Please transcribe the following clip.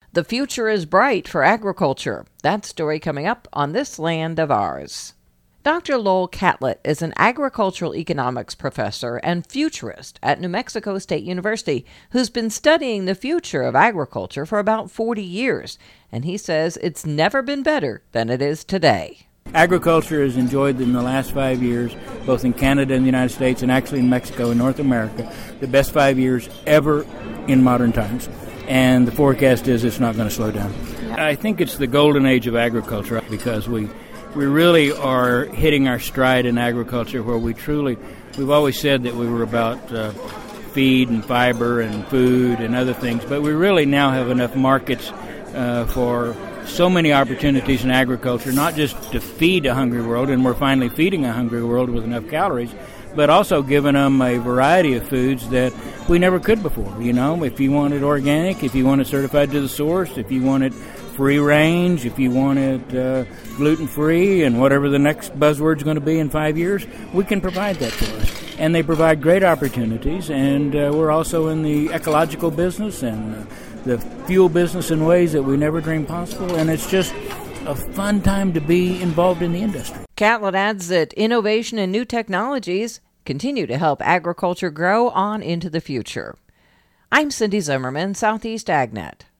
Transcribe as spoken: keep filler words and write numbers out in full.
The future is bright for agriculture. That story coming up on This Land of Ours. Doctor Lowell Catlett is an agricultural economics professor and futurist at New Mexico State University who's been studying the future of agriculture for about forty years, and he says it's never been better than it is today. Agriculture has enjoyed in the last five years, both in Canada and the United States and actually in Mexico and North America, the best five years ever in modern times. And the forecast is it's not going to slow down. I think it's the golden age of agriculture because we we really are hitting our stride in agriculture where we truly, we've always said that we were about uh, feed and fiber and food and other things, but we really now have enough markets uh, for so many opportunities in agriculture, not just to feed a hungry world, and we're finally feeding a hungry world with enough calories, but also giving them a variety of foods that we never could before. You know, if you wanted organic, if you wanted certified to the source, if you wanted free range, if you wanted uh, gluten-free, and whatever the next buzzword's going to be in five years, we can provide that for us. And they provide great opportunities, and uh, we're also in the ecological business and uh, the fuel business in ways that we never dreamed possible, and it's just a fun time to be involved in the industry. Catlett adds that innovation and new technologies continue to help agriculture grow on into the future. I'm Cindy Zimmerman, Southeast AgNet.